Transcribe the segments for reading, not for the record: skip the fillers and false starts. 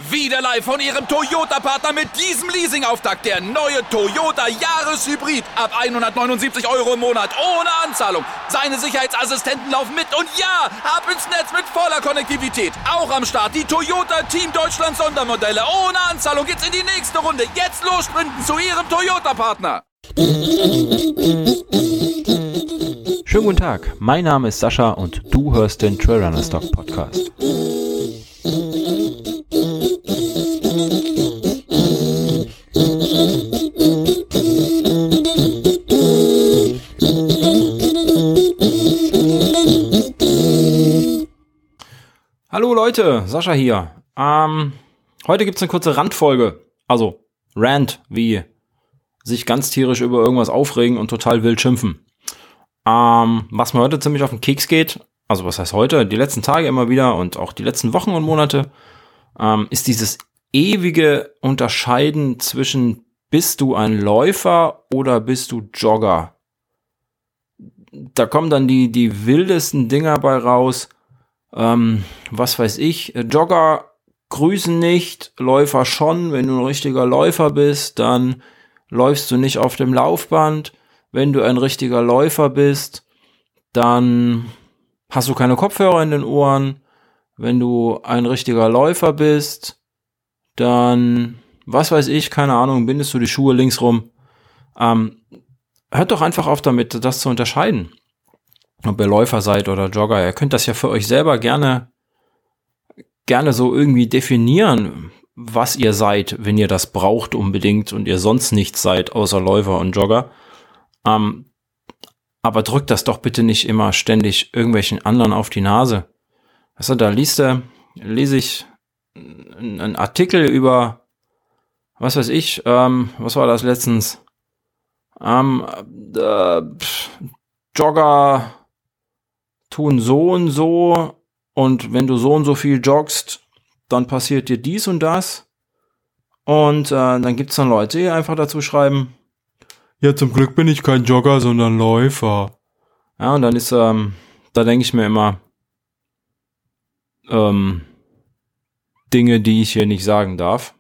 Wieder live von Ihrem Toyota-Partner mit diesem Leasing-Auftakt. Der neue Toyota Jahreshybrid. Ab 179 € im Monat. Ohne Anzahlung. Seine Sicherheitsassistenten laufen mit. Und ja, ab ins Netz mit voller Konnektivität. Auch am Start die Toyota Team Deutschland Sondermodelle. Ohne Anzahlung geht's in die nächste Runde. Jetzt los sprinten zu Ihrem Toyota-Partner. Schönen guten Tag, mein Name ist Sascha und du hörst den Trailrunner Stock Podcast. Hallo Leute, Sascha hier. Heute gibt's eine kurze Randfolge, also Rant, wie sich ganz tierisch über irgendwas aufregen und total wild schimpfen. Was mir heute ziemlich auf den Keks geht, also was heißt heute, die letzten Tage immer wieder und auch die letzten Wochen und Monate, ist dieses ewige Unterscheiden zwischen bist du ein Läufer oder bist du Jogger. Da kommen dann die wildesten Dinger bei raus, was weiß ich, Jogger grüßen nicht, Läufer schon. Wenn du ein richtiger Läufer bist, dann läufst du nicht auf dem Laufband. Wenn du ein richtiger Läufer bist, dann hast du keine Kopfhörer in den Ohren. Wenn du ein richtiger Läufer bist, dann, was weiß ich, keine Ahnung, bindest du die Schuhe links rum. Hört doch einfach auf damit, das zu unterscheiden. Ob ihr Läufer seid oder Jogger. Ihr könnt das ja für euch selber gerne so irgendwie definieren, was ihr seid, wenn ihr das braucht unbedingt und ihr sonst nichts seid, außer Läufer und Jogger. Aber drückt das doch bitte nicht immer ständig irgendwelchen anderen auf die Nase. Also da lese ich einen Artikel über, was weiß ich, was war das letztens? Jogger tun so und wenn du so und so viel joggst, dann passiert dir dies und das. Und dann gibt's dann Leute, die einfach dazu schreiben, ja, zum Glück bin ich kein Jogger, sondern Läufer. Ja, und dann ist, da denke ich mir immer, Dinge, die ich hier nicht sagen darf.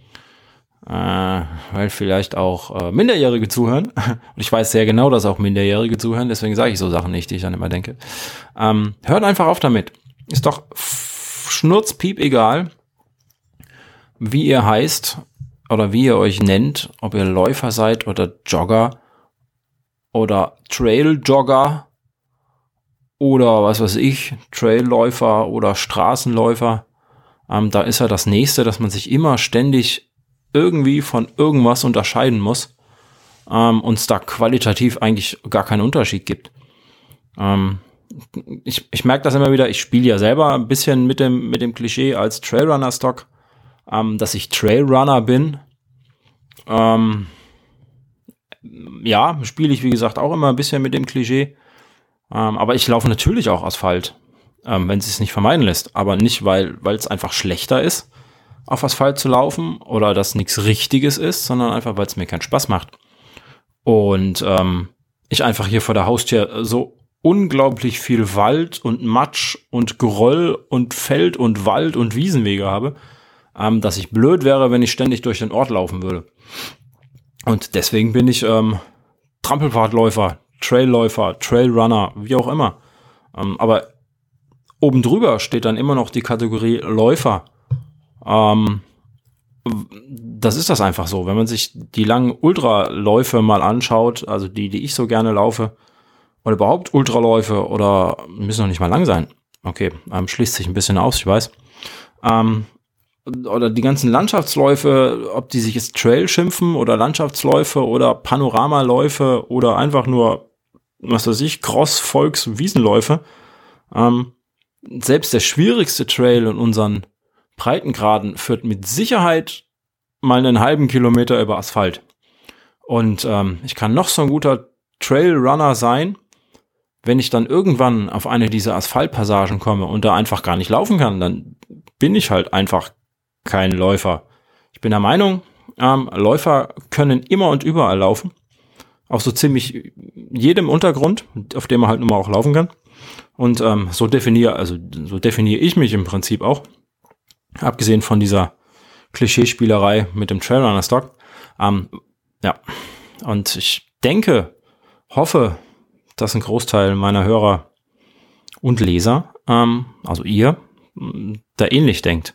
Weil vielleicht auch Minderjährige zuhören. Und ich weiß sehr genau, dass auch Minderjährige zuhören, deswegen sage ich so Sachen nicht, die ich dann immer denke. Hört einfach auf damit. Ist doch schnurzpiep egal, wie ihr heißt oder wie ihr euch nennt, ob ihr Läufer seid oder Jogger oder Trailjogger oder was weiß ich, Trailläufer oder Straßenläufer. Da ist ja das Nächste, dass man sich immer ständig irgendwie von irgendwas unterscheiden muss und es da qualitativ eigentlich gar keinen Unterschied gibt. Ich merke das immer wieder, ich spiele ja selber ein bisschen mit dem Klischee als Trailrunner-Stock, dass ich Trailrunner bin. Ja, spiele ich wie gesagt auch immer ein bisschen mit dem Klischee. Aber ich laufe natürlich auch Asphalt, wenn es sich nicht vermeiden lässt. Aber nicht, weil es einfach schlechter ist, auf Asphalt zu laufen oder dass nichts Richtiges ist, sondern einfach, weil es mir keinen Spaß macht. Und ich einfach hier vor der Haustür so unglaublich viel Wald und Matsch und Geröll und Feld und Wald und Wiesenwege habe, dass ich blöd wäre, wenn ich ständig durch den Ort laufen würde. Und deswegen bin ich Trampelpfadläufer, Trailläufer, Trailrunner, wie auch immer. Aber oben drüber steht dann immer noch die Kategorie Läufer. Das ist das einfach so. Wenn man sich die langen Ultraläufe mal anschaut, also die ich so gerne laufe, oder überhaupt Ultraläufe oder müssen noch nicht mal lang sein. Okay, schließt sich ein bisschen aus, ich weiß. Oder die ganzen Landschaftsläufe, ob die sich jetzt Trail schimpfen oder Landschaftsläufe oder Panoramaläufe oder einfach nur, was weiß ich, Cross-, Volks- und Wiesenläufe. Selbst der schwierigste Trail in unseren Breitengraden führt mit Sicherheit mal einen halben Kilometer über Asphalt. Und ich kann noch so ein guter Trailrunner sein, wenn ich dann irgendwann auf eine dieser Asphaltpassagen komme und da einfach gar nicht laufen kann, dann bin ich halt einfach kein Läufer. Ich bin der Meinung, Läufer können immer und überall laufen. Auf so ziemlich jedem Untergrund, auf dem man halt nun mal auch laufen kann. Und so definiere ich mich im Prinzip auch. Abgesehen von dieser Klischeespielerei mit dem Trailrunner-Stock. Ja, und ich hoffe, dass ein Großteil meiner Hörer und Leser, also ihr, da ähnlich denkt.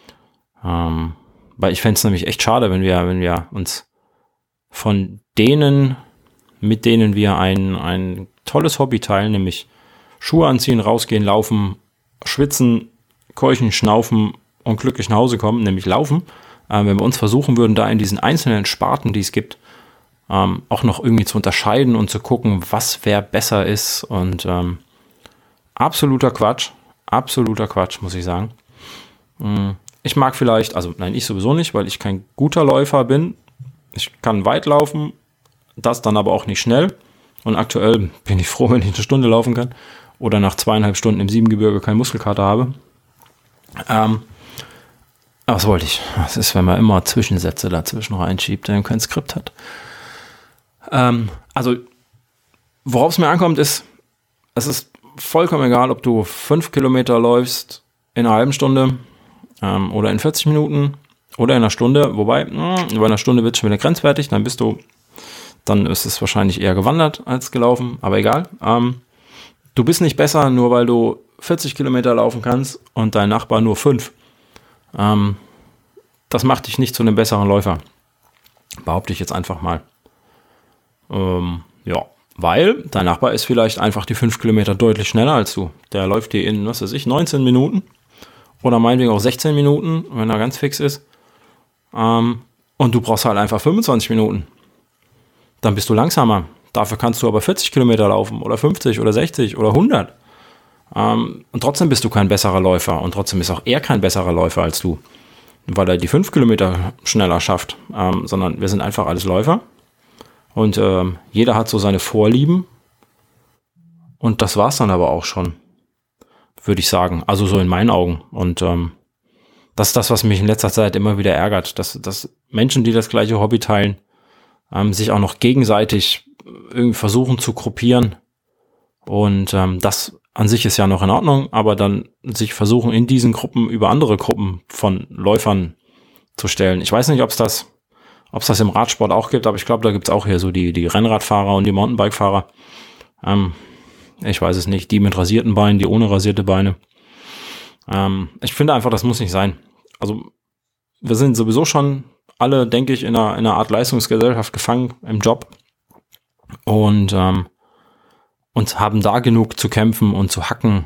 Weil ich fände es nämlich echt schade, wenn wir uns von denen, mit denen wir ein tolles Hobby teilen, nämlich Schuhe anziehen, rausgehen, laufen, schwitzen, keuchen, schnaufen und glücklich nach Hause kommen, nämlich laufen, wenn wir uns versuchen würden, da in diesen einzelnen Sparten, die es gibt, auch noch irgendwie zu unterscheiden und zu gucken, was wer besser ist. Und absoluter Quatsch, muss ich sagen. Ich mag vielleicht, also nein, ich sowieso nicht, weil ich kein guter Läufer bin. Ich kann weit laufen, das dann aber auch nicht schnell. Und aktuell bin ich froh, wenn ich 1 Stunde laufen kann oder nach 2,5 Stunden im Siebengebirge keine Muskelkater habe. Aber was wollte ich? Das ist, wenn man immer Zwischensätze dazwischen reinschiebt, der kein Skript hat. Also, worauf es mir ankommt, ist, es ist vollkommen egal, ob du 5 Kilometer läufst in einer halben Stunde oder in 40 Minuten oder in einer Stunde. Wobei, bei einer Stunde wird es schon wieder grenzwertig, dann ist es wahrscheinlich eher gewandert als gelaufen, aber egal. Du bist nicht besser, nur weil du 40 Kilometer laufen kannst und dein Nachbar nur 5. Das macht dich nicht zu einem besseren Läufer. Behaupte ich jetzt einfach mal. Ja, weil dein Nachbar ist vielleicht einfach die 5 Kilometer deutlich schneller als du. Der läuft dir in, 19 Minuten oder meinetwegen auch 16 Minuten, wenn er ganz fix ist. Und du brauchst halt einfach 25 Minuten. Dann bist du langsamer. Dafür kannst du aber 40 Kilometer laufen oder 50 oder 60 oder 100. Und trotzdem bist du kein besserer Läufer und trotzdem ist auch er kein besserer Läufer als du, weil er die 5 Kilometer schneller schafft, sondern wir sind einfach alles Läufer. Und jeder hat so seine Vorlieben. Und das war's dann aber auch schon, würde ich sagen. Also so in meinen Augen. Und das ist das, was mich in letzter Zeit immer wieder ärgert. Dass Menschen, die das gleiche Hobby teilen, sich auch noch gegenseitig irgendwie versuchen zu gruppieren. Und das an sich ist ja noch in Ordnung. Aber dann sich versuchen, in diesen Gruppen über andere Gruppen von Läufern zu stellen. Ich weiß nicht, ob es das im Radsport auch gibt, aber ich glaube, da gibt es auch hier so die Rennradfahrer und die Mountainbike-Fahrer. Ich weiß es nicht, die mit rasierten Beinen, die ohne rasierte Beine. Ich finde einfach, das muss nicht sein. Also wir sind sowieso schon alle, denke ich, in einer Art Leistungsgesellschaft gefangen im Job und haben da genug zu kämpfen und zu hacken,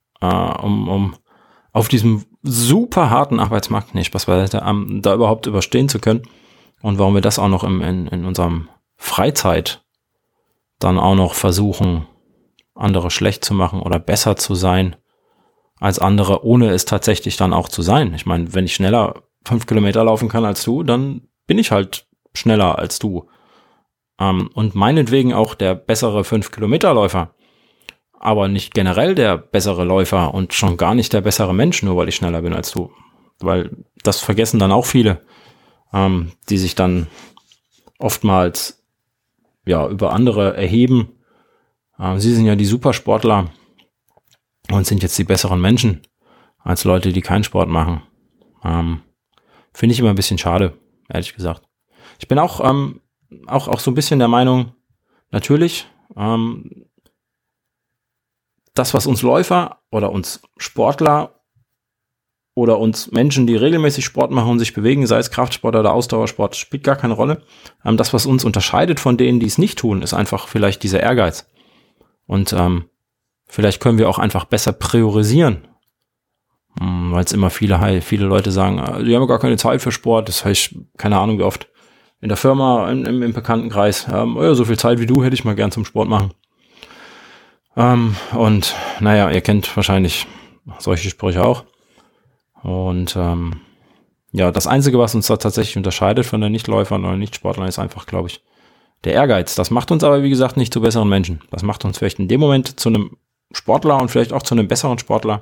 um auf diesem super harten Arbeitsmarkt, nicht Spaß beiseite, da überhaupt überstehen zu können. Und warum wir das auch noch in unserem Freizeit dann auch noch versuchen, andere schlecht zu machen oder besser zu sein als andere, ohne es tatsächlich dann auch zu sein. Ich meine, wenn ich schneller 5 Kilometer laufen kann als du, dann bin ich halt schneller als du. Und meinetwegen auch der bessere 5-Kilometer-Läufer, aber nicht generell der bessere Läufer und schon gar nicht der bessere Mensch, nur weil ich schneller bin als du. Weil das vergessen dann auch viele, die sich dann oftmals über andere erheben. Sie sind ja die Supersportler und sind jetzt die besseren Menschen als Leute, die keinen Sport machen. Finde ich immer ein bisschen schade, ehrlich gesagt. Ich bin auch so ein bisschen der Meinung, natürlich, das, was uns Läufer oder uns Sportler oder uns Menschen, die regelmäßig Sport machen und sich bewegen, sei es Kraftsport oder Ausdauersport, spielt gar keine Rolle. Das, was uns unterscheidet von denen, die es nicht tun, ist einfach vielleicht dieser Ehrgeiz. Und vielleicht können wir auch einfach besser priorisieren. Weil es immer viele Leute sagen, die haben gar keine Zeit für Sport. Das heißt, keine Ahnung wie oft, in der Firma, im Bekanntenkreis, so viel Zeit wie du hätte ich mal gern zum Sport machen. Und naja, ihr kennt wahrscheinlich solche Sprüche auch. Und das Einzige, was uns da tatsächlich unterscheidet von den Nichtläufern oder Nichtsportlern, ist einfach, glaube ich, der Ehrgeiz. Das macht uns aber, wie gesagt, nicht zu besseren Menschen. Das macht uns vielleicht in dem Moment zu einem Sportler und vielleicht auch zu einem besseren Sportler.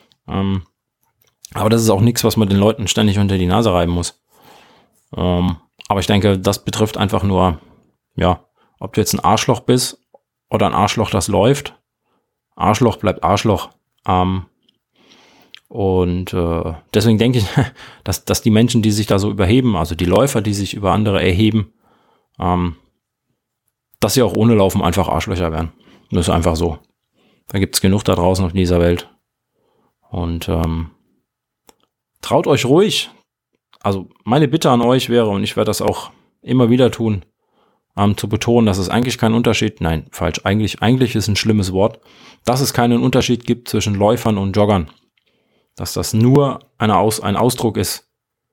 Aber das ist auch nichts, was man den Leuten ständig unter die Nase reiben muss. Aber ich denke, das betrifft einfach nur, ob du jetzt ein Arschloch bist oder ein Arschloch, das läuft. Arschloch bleibt Arschloch. Und deswegen denke ich, dass die Menschen, die sich da so überheben, also die Läufer, die sich über andere erheben, dass sie auch ohne Laufen einfach Arschlöcher wären. Das ist einfach so. Da gibt es genug da draußen auf dieser Welt. Und traut euch ruhig. Also meine Bitte an euch wäre, und ich werde das auch immer wieder tun, zu betonen, dass es eigentlich keinen Unterschied, nein, falsch, eigentlich ist ein schlimmes Wort, dass es keinen Unterschied gibt zwischen Läufern und Joggern. Dass das nur ein Ausdruck ist.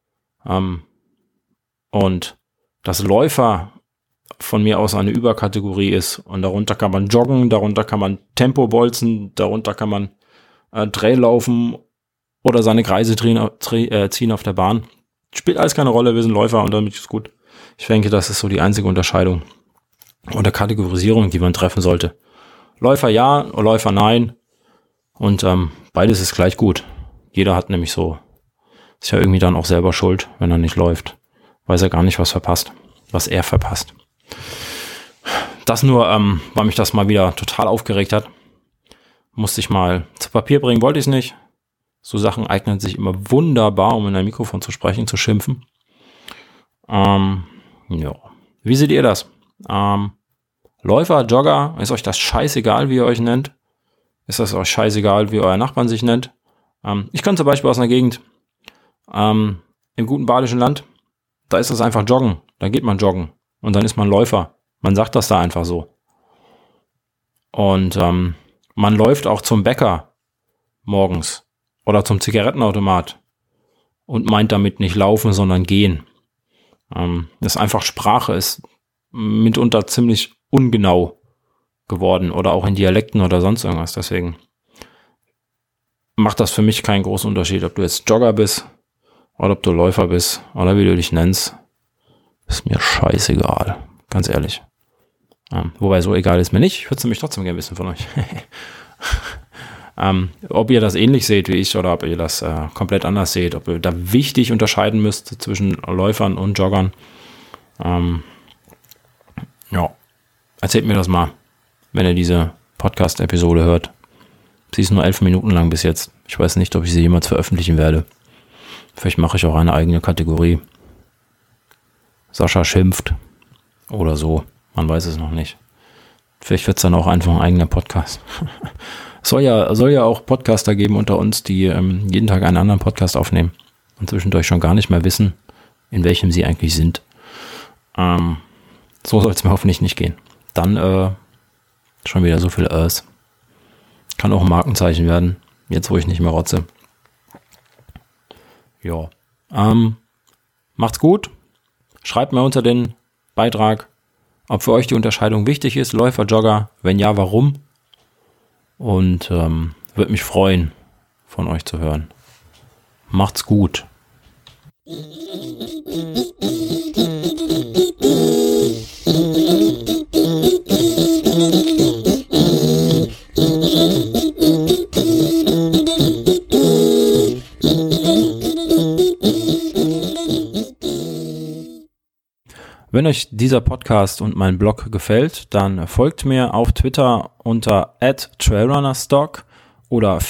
Und dass Läufer von mir aus eine Überkategorie ist. Und darunter kann man joggen, darunter kann man Tempo bolzen, darunter kann man Trail laufen oder seine Kreise ziehen auf der Bahn. Spielt alles keine Rolle, wir sind Läufer und damit ist gut. Ich denke, das ist so die einzige Unterscheidung oder Kategorisierung, die man treffen sollte. Läufer ja, Läufer nein. Und beides ist gleich gut. Jeder hat nämlich so, ist ja irgendwie dann auch selber schuld, wenn er nicht läuft. Weiß er gar nicht, was er verpasst. Das nur, weil mich das mal wieder total aufgeregt hat. Musste ich mal zu Papier bringen, wollte ich es nicht. So Sachen eignen sich immer wunderbar, um in ein Mikrofon zu sprechen, zu schimpfen. Ja. Wie seht ihr das? Läufer, Jogger, ist euch das scheißegal, wie ihr euch nennt? Ist das euch scheißegal, wie euer Nachbarn sich nennt? Ich komme zum Beispiel aus einer Gegend, im guten badischen Land, da ist das einfach Joggen. Da geht man joggen und dann ist man Läufer. Man sagt das da einfach so. Und man läuft auch zum Bäcker morgens oder zum Zigarettenautomat und meint damit nicht laufen, sondern gehen. Das ist einfach Sprache, ist mitunter ziemlich ungenau geworden oder auch in Dialekten oder sonst irgendwas. Deswegen macht das für mich keinen großen Unterschied, ob du jetzt Jogger bist oder ob du Läufer bist oder wie du dich nennst. Ist mir scheißegal, ganz ehrlich. Wobei so egal ist mir nicht. Ich würde es nämlich trotzdem gerne wissen von euch. Ob ihr das ähnlich seht wie ich oder ob ihr das komplett anders seht, ob ihr da wichtig unterscheiden müsst zwischen Läufern und Joggern. Ja, erzählt mir das mal, wenn ihr diese Podcast-Episode hört. Sie ist nur 11 Minuten lang bis jetzt. Ich weiß nicht, ob ich sie jemals veröffentlichen werde. Vielleicht mache ich auch eine eigene Kategorie. Sascha schimpft oder so. Man weiß es noch nicht. Vielleicht wird es dann auch einfach ein eigener Podcast. Soll ja auch Podcaster geben unter uns, die jeden Tag einen anderen Podcast aufnehmen und zwischendurch schon gar nicht mehr wissen, in welchem sie eigentlich sind. So soll es mir hoffentlich nicht gehen. Dann schon wieder so viel Kann auch ein Markenzeichen werden, jetzt wo ich nicht mehr rotze. Ja. Macht's gut. Schreibt mir unter den Beitrag, ob für euch die Unterscheidung wichtig ist, Läufer, Jogger, wenn ja, warum? Und würde mich freuen, von euch zu hören. Macht's gut. Wenn euch dieser Podcast und mein Blog gefällt, dann folgt mir auf Twitter unter @trailrunnerstock oder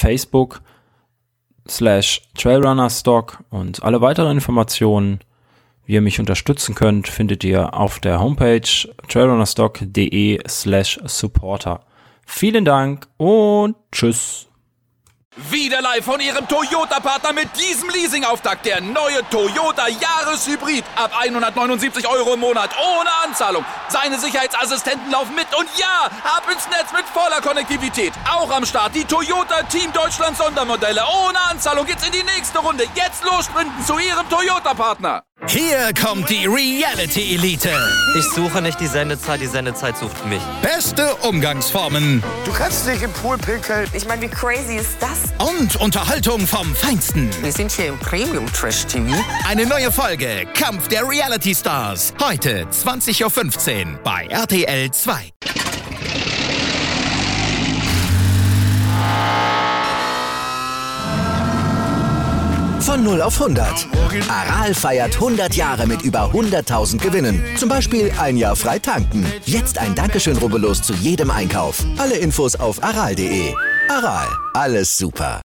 Facebook/trailrunnerstock und alle weiteren Informationen, wie ihr mich unterstützen könnt, findet ihr auf der Homepage trailrunnerstock.de/supporter. Vielen Dank und tschüss. Wieder live von Ihrem Toyota-Partner mit diesem Leasing-Auftakt. Der neue Toyota Jahreshybrid. Ab 179 € im Monat. Ohne Anzahlung. Seine Sicherheitsassistenten laufen mit. Und ja, ab ins Netz mit voller Konnektivität. Auch am Start die Toyota Team Deutschland Sondermodelle. Ohne Anzahlung geht's in die nächste Runde. Jetzt los sprinten zu Ihrem Toyota-Partner. Hier kommt die Reality Elite. Ich suche nicht die Sendezeit sucht mich. Beste Umgangsformen. Du kannst nicht im Pool pinkeln. Ich meine, wie crazy ist das? Und Unterhaltung vom Feinsten. Wir sind hier im Premium-Trash-TV. Eine neue Folge Kampf der Reality Stars. Heute 20:15 Uhr bei RTL 2. Von 0 auf 100. Aral feiert 100 Jahre mit über 100.000 Gewinnen. Zum Beispiel ein Jahr frei tanken. Jetzt ein Dankeschön, rubbellos zu jedem Einkauf. Alle Infos auf aral.de. Aral, alles super.